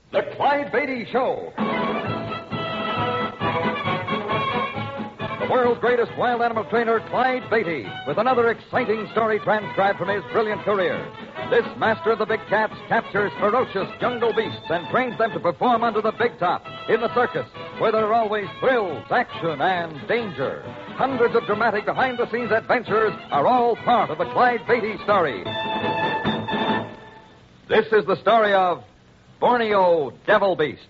The Clyde Beatty Show. The world's greatest wild animal trainer, Clyde Beatty, with another exciting story transcribed from his brilliant career. This master of the big cats captures ferocious jungle beasts and trains them to perform under the big top in the circus, where there are always thrills, action, and danger. Hundreds of dramatic behind-the-scenes adventures are all part of the Clyde Beatty story. This is the story of Borneo Devil Beast.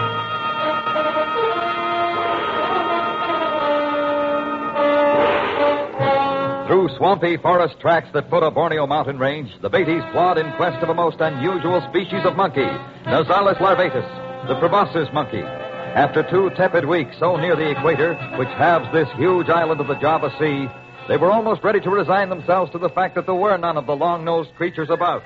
Through swampy forest tracks that foot a Borneo mountain range, the Beatties plod in quest of a most unusual species of monkey, Nasalis larvatus, the proboscis monkey. After 2 tepid weeks so near the equator, which halves this huge island of the Java Sea, they were almost ready to resign themselves to the fact that there were none of the long-nosed creatures about.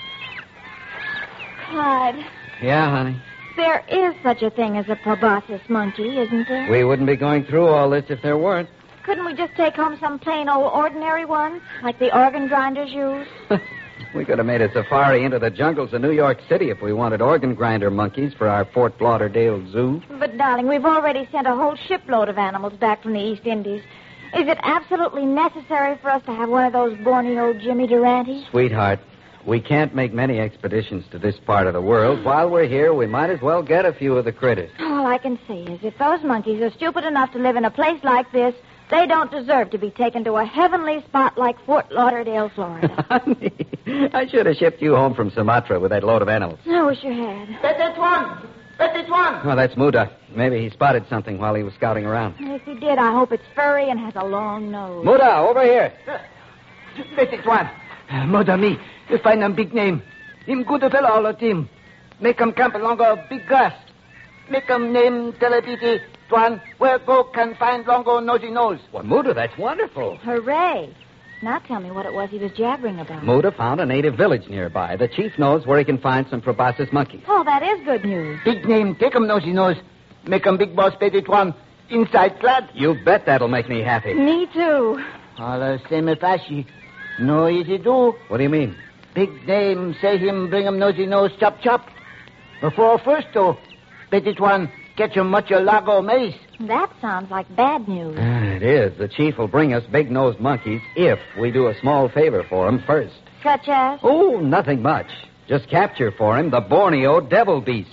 Clyde. Yeah, honey? There is such a thing as a proboscis monkey, isn't there? We wouldn't be going through all this if there weren't. Couldn't we just take home some plain old ordinary one, like the organ grinders use? We could have made a safari into the jungles of New York City if we wanted organ grinder monkeys for our Fort Lauderdale Zoo. But, darling, we've already sent a whole shipload of animals back from the East Indies. Is it absolutely necessary for us to have one of those Borneo Jimmy Durantes? Sweetheart, we can't make many expeditions to this part of the world. While we're here, we might as well get a few of the critters. All I can say is if those monkeys are stupid enough to live in a place like this, they don't deserve to be taken to a heavenly spot like Fort Lauderdale, Florida. Honey, I should have shipped you home from Sumatra with that load of animals. I wish you had. That's one. Oh, that's Muda. Maybe he spotted something while he was scouting around. If he did, I hope it's furry and has a long nose. Muda, over here. That's one. Mother me, you find him big name. Him good fellow all of him. Make him camp along a big grass. Make him name Telepiti. Tuan, where go can find longo nosy nose. Well, Muda, that's wonderful. Hooray. Now tell me what it was he was jabbering about. Muda found a native village nearby. The chief knows where he can find some proboscis monkeys. Oh, that is good news. Big name, take him nosy nose. Make him big boss Petit Tuan. Inside glad. You bet that'll make me happy. Me too. All the same fashi. No easy do. What do you mean? Big name, say him bring him nosy nose chop chop. Before first though, Petit Tuan catch him much a lago mace. That sounds like bad news. It is. The chief will bring us big-nosed monkeys if we do a small favor for him first. Such as? Oh, nothing much. Just capture for him the Borneo Devil Beast.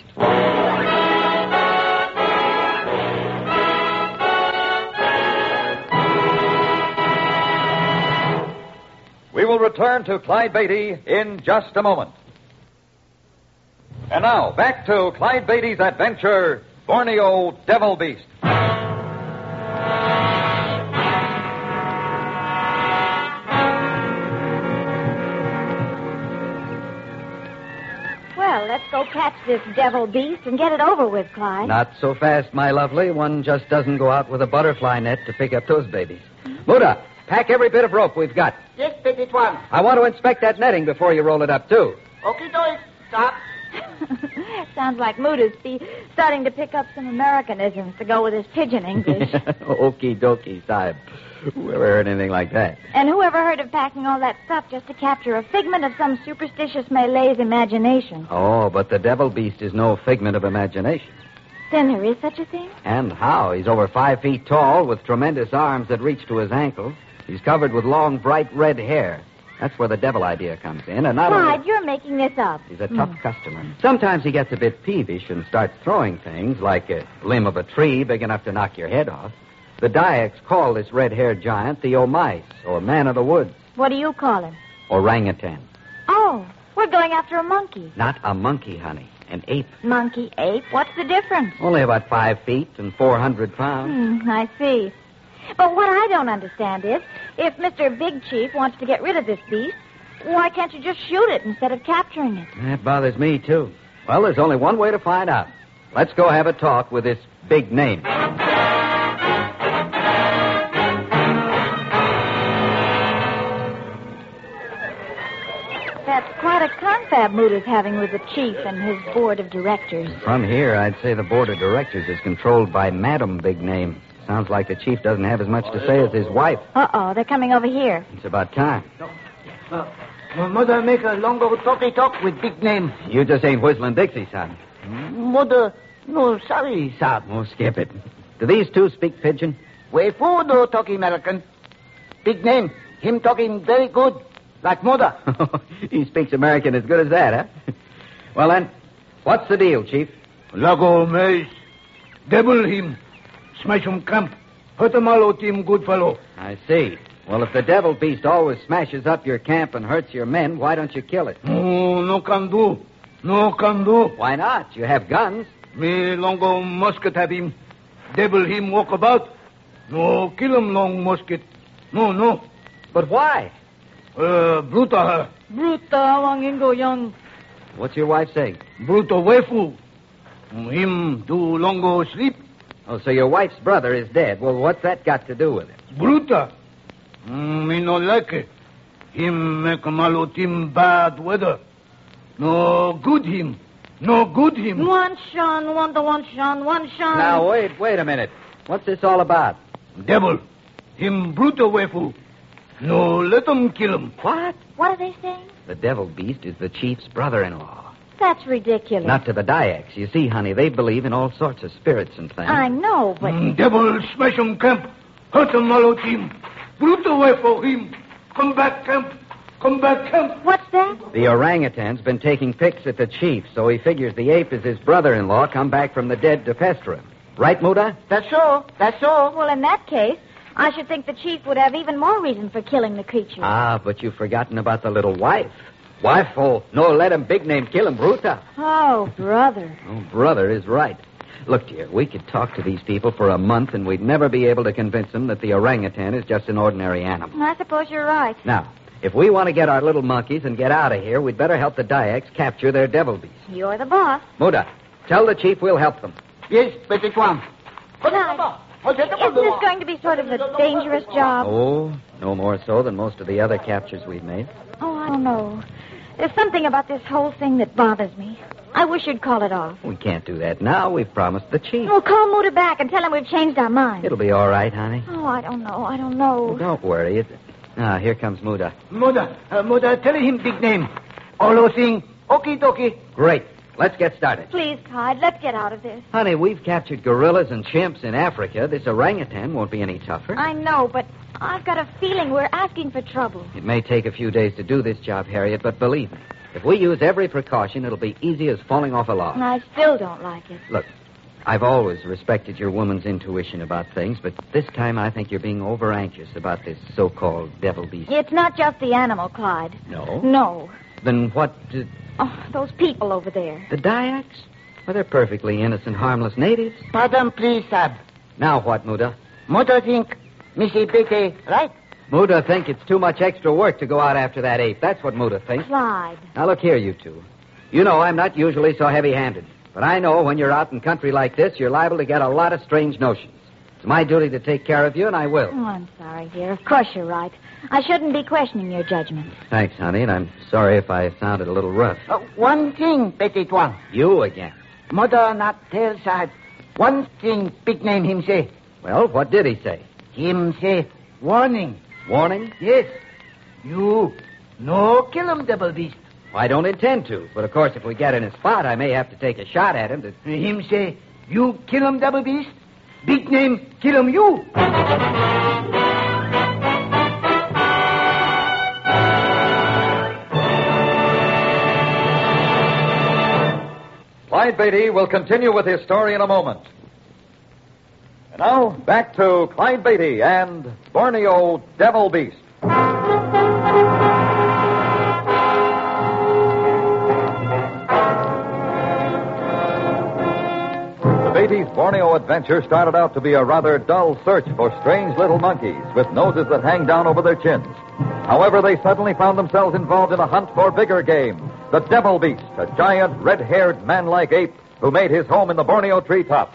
We will return to Clyde Beatty in just a moment. And now, back to Clyde Beatty's adventure, Borneo Devil Beast. Well, let's go catch this devil beast and get it over with, Clyde. Not so fast, my lovely. One just doesn't go out with a butterfly net to pick up those babies. Muda, pack every bit of rope we've got. Yes, Petit Tuan. I want to inspect that netting before you roll it up, too. Okay, doy. Stop. Sounds like Muda's starting to pick up some Americanisms to go with his pidgin English. Okie dokie, Sahib. Whoever heard anything like that? And whoever heard of packing all that stuff just to capture a figment of some superstitious Malay's imagination? Oh, but the devil beast is no figment of imagination. Then there is such a thing? And how? He's over 5 feet tall with tremendous arms that reach to his ankles. He's covered with long, bright red hair. That's where the devil idea comes in. And not Clyde, only... you're making this up. He's a tough customer. Sometimes he gets a bit peevish and starts throwing things like a limb of a tree big enough to knock your head off. The Dayaks call this red-haired giant the Omais, or man of the woods. What do you call him? Orangutan. Oh, we're going after a monkey. Not a monkey, honey. An ape. Monkey, ape, what's the difference? Only about 5 feet and 400 pounds. I see. But what I don't understand is, if Mr. Big Chief wants to get rid of this beast, why can't you just shoot it instead of capturing it? That bothers me, too. Well, there's only one way to find out. Let's go have a talk with this big name. That's quite a confab Muda's having with the chief and his board of directors. From here, I'd say the board of directors is controlled by Madam Big Name. Sounds like the chief doesn't have as much to say as his wife. Uh-oh, they're coming over here. It's about time. Mother make a longo talky talk with big name. You just ain't whistling Dixie, son. Mother, no, sorry, Sab. Oh, skip it. Do these two speak pidgin? Wayful no talk American. Big name. Him talking very good. Like mother. He speaks American as good as that, huh? Well, then, what's the deal, Chief? Lago Maze. Devil him. Smash him camp. Hurt him all out him, good fellow. I see. Well, if the devil beast always smashes up your camp and hurts your men, why don't you kill it? Oh, no can do. No can do. Why not? You have guns. Me longo musket have him. Devil him walk about. No, kill him long musket. No. But why? Bruta her. Bruta wangingo young. What's your wife saying? Bruta wefu. Him do longo sleep. Oh, so your wife's brother is dead. Well, what's that got to do with it? Bruta. Me no like it. Him make malo him bad weather. No good him. One shun. Now, wait a minute. What's this all about? Devil. Him bruta wefu. No, let him kill him. What? What are they saying? The devil beast is the chief's brother-in-law. That's ridiculous. Not to the Dyaks. You see, honey, they believe in all sorts of spirits and things. I know, but... Devil smash him camp. Hurt him malo team. Bruta wefu him. Come back camp. What's that? The orangutan's been taking pics at the chief, so he figures the ape is his brother-in-law come back from the dead to pester him. Right, Muda? That's so. Well, in that case, I should think the chief would have even more reason for killing the creature. Ah, but you've forgotten about the little wife. Wife? Oh, no, let him big name kill him, Bruta. Oh, brother. Oh, brother is right. Look, dear, we could talk to these people for a month, and we'd never be able to convince them that the orangutan is just an ordinary animal. I suppose you're right. Now, if we want to get our little monkeys and get out of here, we'd better help the Dyaks capture their devil beast. You're the boss. Muda, tell the chief we'll help them. Yes, Petit Juan. Clyde, isn't this going to be sort of a dangerous job? Oh, no more so than most of the other captures we've made. Oh, I don't know. There's something about this whole thing that bothers me. I wish you'd call it off. We can't do that now. We've promised the chief. Well, call Muda back and tell him we've changed our minds. It'll be all right, honey. Oh, I don't know. Well, don't worry. Ah, here comes Muda. Mother, tell him big name. All thing, okie dokie. Great. Let's get started. Please, Clyde, let's get out of this. Honey, we've captured gorillas and chimps in Africa. This orangutan won't be any tougher. I know, but I've got a feeling we're asking for trouble. It may take a few days to do this job, Harriet, but believe me, if we use every precaution, it'll be easy as falling off a log. I still don't like it. Look, I've always respected your woman's intuition about things, but this time I think you're being over-anxious about this so-called devil beast. It's not just the animal, Clyde. No? No. Then what... Oh, those people over there. The Dyaks? Well, they're perfectly innocent, harmless natives. Pardon, please, Sab. Now what, Muda? Mother think Missy Betty right? Muda think it's too much extra work to go out after that ape. That's what Muda thinks. Clyde. Now, look here, you two. You know I'm not usually so heavy-handed. But I know when you're out in country like this, you're liable to get a lot of strange notions. It's my duty to take care of you, and I will. Oh, I'm sorry, dear. Of course you're right. I shouldn't be questioning your judgment. Thanks, honey, and I'm sorry if I sounded a little rough. One thing, Petit Juan. You again. Mother not tell Sab. One thing big name him say. Well, what did he say? Him say warning. Warning? Yes. You no kill him, devil beast. I don't intend to, but of course if we get in a spot, I may have to take a shot at him to... Him say, you kill him, devil beast. Big name, kill him you. Clyde Beatty will continue with his story in a moment. And now, back to Clyde Beatty and Borneo Devil Beast. Beatty's Borneo adventure started out to be a rather dull search for strange little monkeys with noses that hang down over their chins. However, they suddenly found themselves involved in a hunt for bigger game. The Devil Beast, a giant, red-haired, man-like ape who made his home in the Borneo treetops.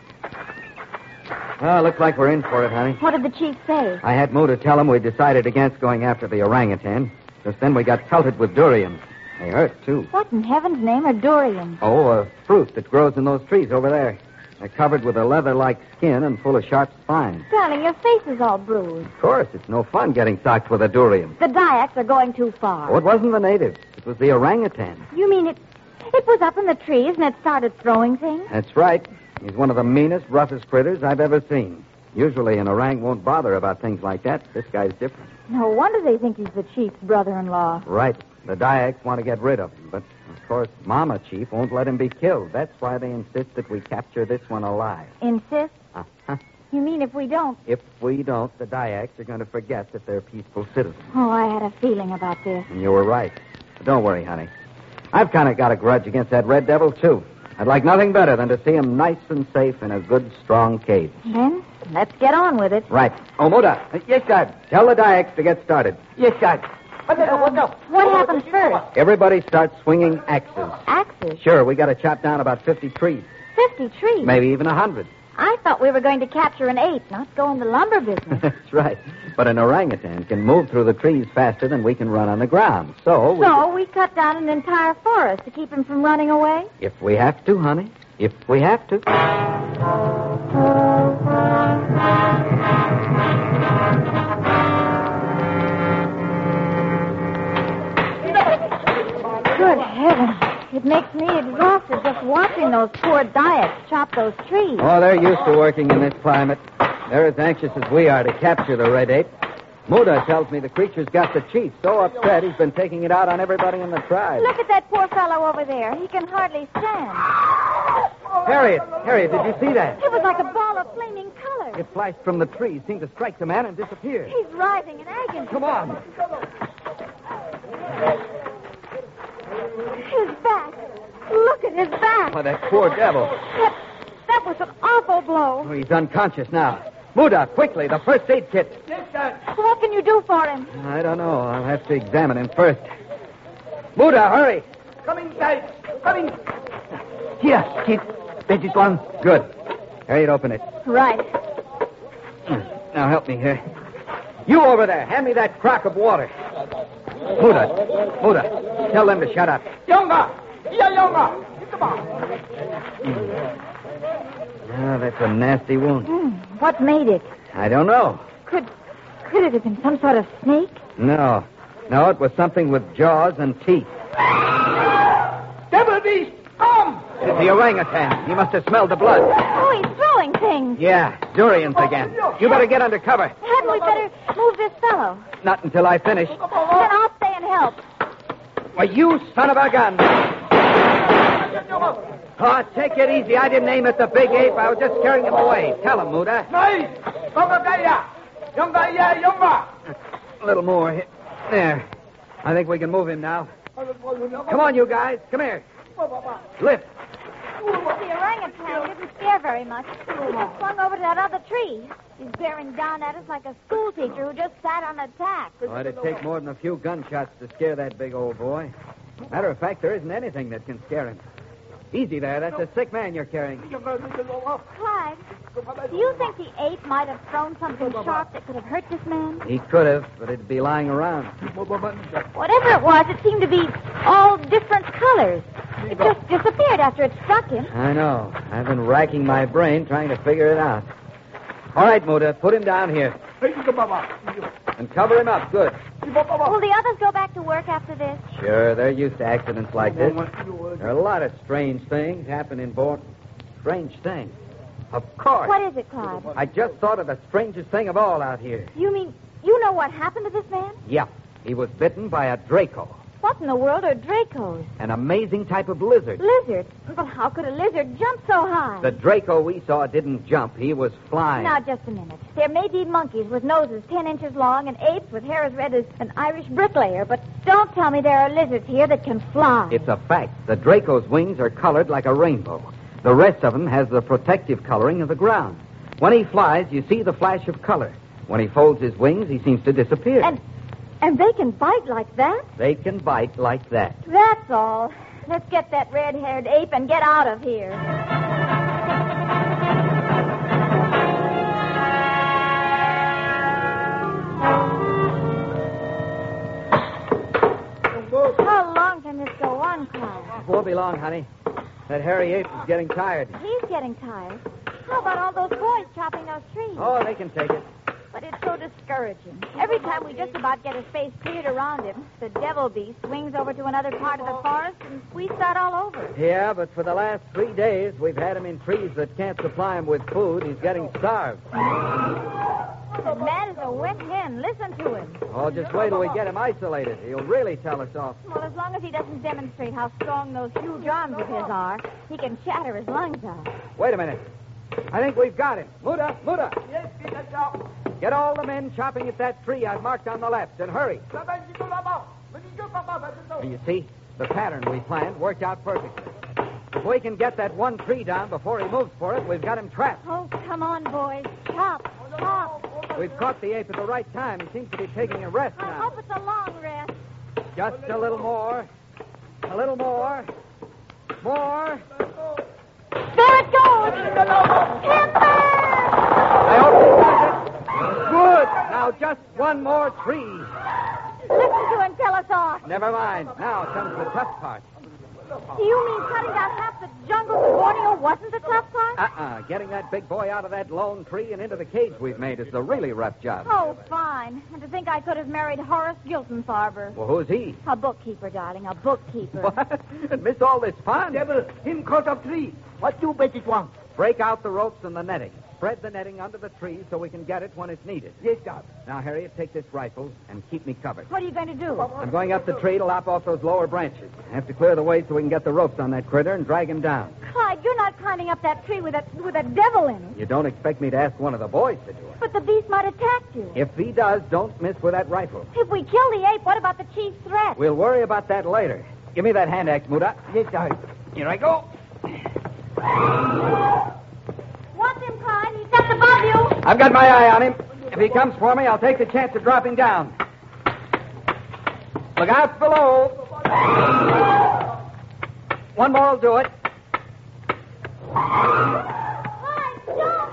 Well, looks like we're in for it, honey. What did the chief say? I had Muda tell him we decided against going after the orangutan. Just then we got pelted with durians. They hurt, too. What in heaven's name are durians? Oh, a fruit that grows in those trees over there. They're covered with a leather-like skin and full of sharp spines. Darling, your face is all bruised. Of course, it's no fun getting socked with a durian. The Dyaks are going too far. Oh, it wasn't the natives. It was the orangutan. You mean it It was up in the trees and it started throwing things. That's right. He's one of the meanest, roughest critters I've ever seen. Usually an orang won't bother about things like that. This guy's different. No wonder they think he's the chief's brother-in-law. Right. The Dyaks want to get rid of him, but, of course, Mama Chief won't let him be killed. That's why they insist that we capture this one alive. Insist? Uh-huh. You mean if we don't? If we don't, the Dyaks are going to forget that they're peaceful citizens. Oh, I had a feeling about this. And you were right. But don't worry, honey. I've kind of got a grudge against that Red Devil, too. I'd like nothing better than to see him nice and safe in a good, strong cage. Then, let's get on with it. Right. Oh, Muda. Yes, sir. Tell the Dyaks to get started. Yes, sir. What happens first? Everybody starts swinging axes. Axes? Sure, we got to chop down about 50 trees. 50 trees? Maybe even 100. I thought we were going to capture an ape, not go in the lumber business. That's right. But an orangutan can move through the trees faster than we can run on the ground. So we cut down an entire forest to keep him from running away? If we have to, honey. If we have to. Good heavens. It makes me exhausted just watching those poor Dyaks chop those trees. Oh, they're used to working in this climate. They're as anxious as we are to capture the red ape. Muda tells me the creature's got the chief so upset he's been taking it out on everybody in the tribe. Look at that poor fellow over there. He can hardly stand. Harriet, did you see that? It was like a ball of flaming color. It flashed from the trees, seemed to strike the man and disappeared. He's writhing in agony. Come on. His back. Look at his back. Oh, that poor devil. That was an awful blow. Oh, he's unconscious now. Muda, quickly, the first aid kit. Yes, sir. What can you do for him? I don't know. I'll have to examine him first. Muda, hurry. Come inside. Come in. Here, kid. That is one. Good. Harriet, open it. Right. Now help me here. You over there, hand me that crock of water. Muda, tell them to shut up. Younger. Yeah, younger. Come on. Oh, that's a nasty wound. What made it? I don't know. Could it have been some sort of snake? No, it was something with jaws and teeth. Devil beast, come! It's the orangutan. He must have smelled the blood. Oh, he's throwing things. Yeah, durians again. You better get under cover. Hadn't we better move this fellow? Not until I finish. Then I'll stay and help. Why, you son of a gun. Oh, take it easy. I didn't aim at the big ape. I was just scaring him away. Tell him, Muda. Nice. Younger. A little more. There. I think we can move him now. Come on, you guys. Come here. Lift. The orangutan didn't scare very much. He just swung over to that other tree. He's bearing down at us like a schoolteacher who just sat on a tack. Oh, it'd take more than a few gunshots to scare that big old boy. Matter of fact, there isn't anything that can scare him. Easy there. That's a sick man you're carrying. Clive, do you think the ape might have thrown something sharp that could have hurt this man? He could have, but it'd be lying around. Whatever it was, it seemed to be all different colors. It just disappeared after it struck him. I know. I've been racking my brain trying to figure it out. All right, Muda, put him down here. And cover him up. Good. Will the others go back to work after this? Sure, they're used to accidents like this. There are a lot of strange things happen in Bort. Strange things? Of course. What is it, Clive? I just thought of the strangest thing of all out here. You mean you know what happened to this man? Yeah. He was bitten by a Draco. What in the world are Dracos? An amazing type of lizard. Lizard? But how could a lizard jump so high? The Draco we saw didn't jump. He was flying. Now, just a minute. There may be monkeys with noses 10 inches long and apes with hair as red as an Irish bricklayer, but don't tell me there are lizards here that can fly. It's a fact. The Draco's wings are colored like a rainbow. The rest of him has the protective coloring of the ground. When he flies, you see the flash of color. When he folds his wings, he seems to disappear. And they can bite like that? They can bite like that. That's all. Let's get that red-haired ape and get out of here. How long can this go on, Clive? Won't be long, honey. That hairy ape is getting tired. He's getting tired. How about all those boys chopping those trees? Oh, they can take it. But it's so discouraging. Every time we just about get a space cleared around him, the devil beast swings over to another part of the forest and we start all over. Yeah, but for the last 3 days, we've had him in trees that can't supply him with food. He's getting starved. The man is a wet hen. Listen to him. Oh, just wait till we get him isolated. He'll really tell us off. Well, as long as he doesn't demonstrate how strong those huge arms of his are, he can shatter his lungs out. Wait a minute. I think we've got him. Muda! Yes, Peter Shaw. Get all the men chopping at that tree I've marked on the left, and hurry. You see, the pattern we planned worked out perfectly. If we can get that one tree down before he moves for it, we've got him trapped. Oh, come on, boys. Chop, chop. We've caught the ape at the right time. He seems to be taking a rest I now. hope it's a long rest. Just a little more. A little more. More. There it goes. Timber! I hope he does it. Good. Now just one more tree. Listen to him tell us off. Never mind. Now comes the tough part. Do you mean cutting down half the jungles of Borneo wasn't the tough part? Getting that big boy out of that lone tree and into the cage we've made is the really rough job. Oh, fine. And to think I could have married Horace Giltonfarber. Well, who's he? A bookkeeper, darling, a bookkeeper. What? And miss all this fun? Devil, him cut up tree. What you bet it want? Break out the ropes and the netting. Spread the netting under the tree so we can get it when it's needed. Yes, sir. Now, Harriet, take this rifle and keep me covered. What are you going to do? I'm going up the tree to lop off those lower branches. I have to clear the way so we can get the ropes on that critter and drag him down. Clyde, you're not climbing up that tree with a devil in it. You don't expect me to ask one of the boys to do it. But the beast might attack you. If he does, don't miss with that rifle. If we kill the ape, what about the chief's threat? We'll worry about that later. Give me that hand axe, Muda. Yes, sir. Here I go. Watch him, Clyde. He's just above you. I've got my eye on him. If he comes for me, I'll take the chance of dropping down. Look out below. One more will do it. Clyde, jump!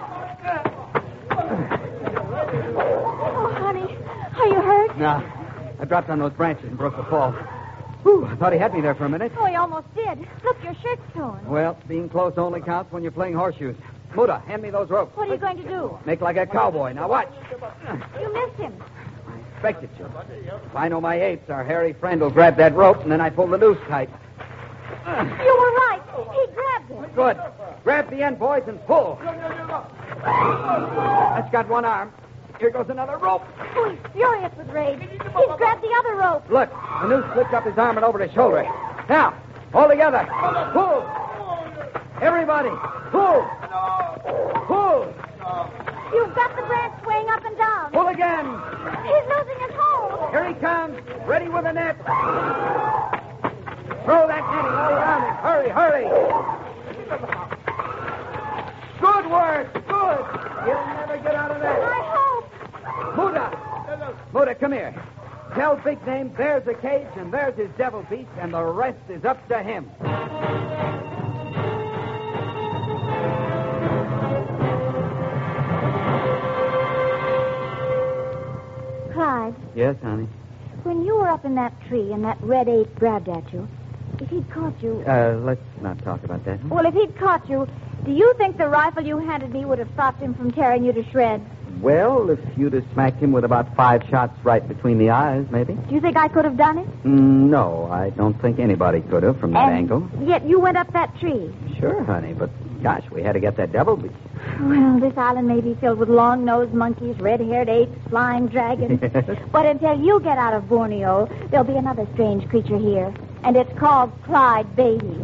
Oh, honey, are you hurt? No. I dropped on those branches and broke the fall. Whew, I thought he had me there for a minute. Oh, he almost did. Look, your shirt's torn. Well, being close only counts when you're playing horseshoes. Muda, hand me those ropes. What are you going to do? Make like a cowboy. Now watch. You missed him. I expected you. If I know my apes, our hairy friend will grab that rope, and then I pull the noose tight. You were right. He grabbed it. Good. Grab the end, boys, and pull. That's got one arm. Here goes another rope. Oh, he's furious with rage. He's grabbed the other rope. Look, the noose slipped up his arm and over his shoulder. Now, all together. Pull. Everybody, pull. Pull. You've got the branch swaying up and down. Pull again. He's losing his hold. Here he comes. Ready with the net. Throw that netting all around him. Hurry, hurry. Good work. Good. He'll never get out of that. I hope. Muda, come here. Tell Big Name there's the cage and there's his devil beast, and the rest is up to him. Clyde, Yes, honey. when you were up in that tree and that red ape grabbed at you, if he'd caught you... Let's not talk about that. Well, if he'd caught you, do you think the rifle you handed me would have stopped him from tearing you to shreds? Well, if you'd have smacked him with about 5 shots right between the eyes, maybe. Do you think I could have done it? No, I don't think anybody could have from that angle. Yet you went up that tree. Sure, honey, but gosh, we had to get that devil beast. Well, this island may be filled with long-nosed monkeys, red-haired apes, flying dragons. But until you get out of Borneo, there'll be another strange creature here. And it's called Clyde Beatty.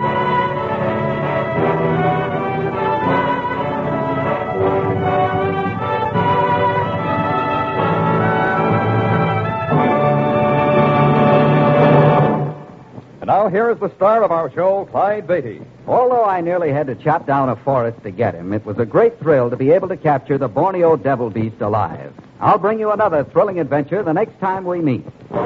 And now here is the star of our show, Clyde Beatty. Although I nearly had to chop down a forest to get him, it was a great thrill to be able to capture the Borneo devil beast alive. I'll bring you another thrilling adventure the next time we meet.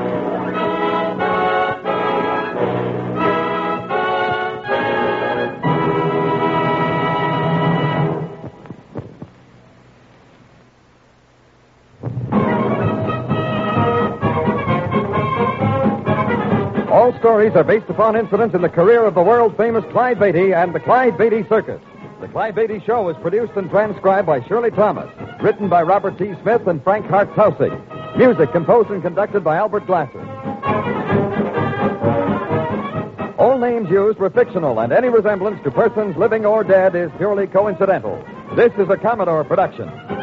All stories are based upon incidents in the career of the world-famous Clyde Beatty and the Clyde Beatty Circus. The Clyde Beatty Show is produced and transcribed by Shirley Thomas. Written by Robert T. Smith and Frank Hart Tausig. Music composed and conducted by Albert Glasser. All names used were fictional, and any resemblance to persons living or dead is purely coincidental. This is a Commodore production.